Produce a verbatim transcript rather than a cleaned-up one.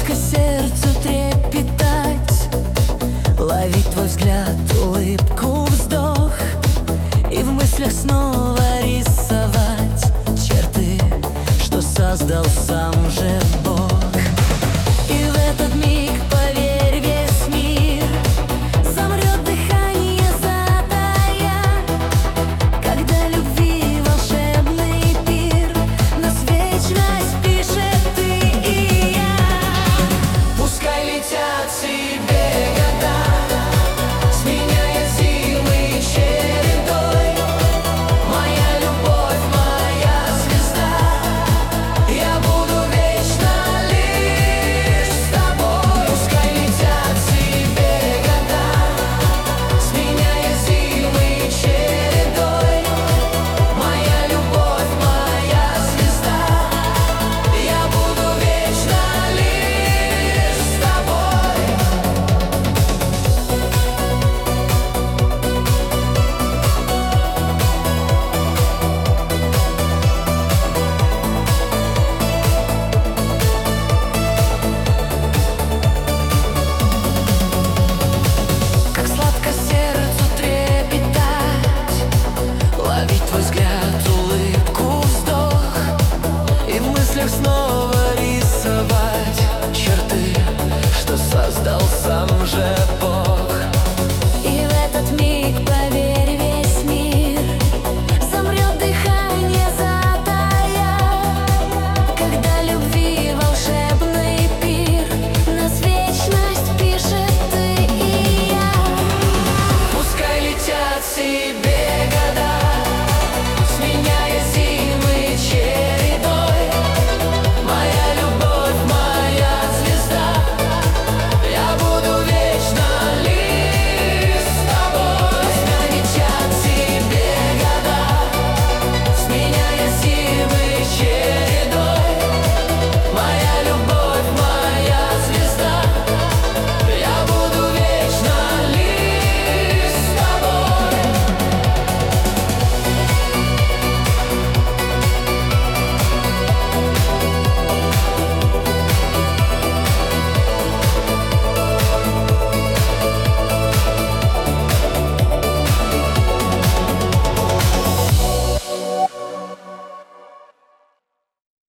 сладко сердцу трепетать, ловить твой взгляд, улыбку, вздох, и в мыслях снова рисовать черты, что создал сам же Бог. И в этот миг, поверь, весь мир замрет, дыхание затая, когда любви волшебный пир нас вечность пишет ты и я. Пускай летят себе года, сменяя зимы чередой. Моя любовь, моя звезда, я буду вечно лишь с тобой. Пускай летят себе года, сменяя зимы чередой. Моя любовь, моя звезда, я буду вечно лишь с тобой. Как сладко сердцу трепетать, ловить твой взгляд, улыбку, вздох, и в мыслях снова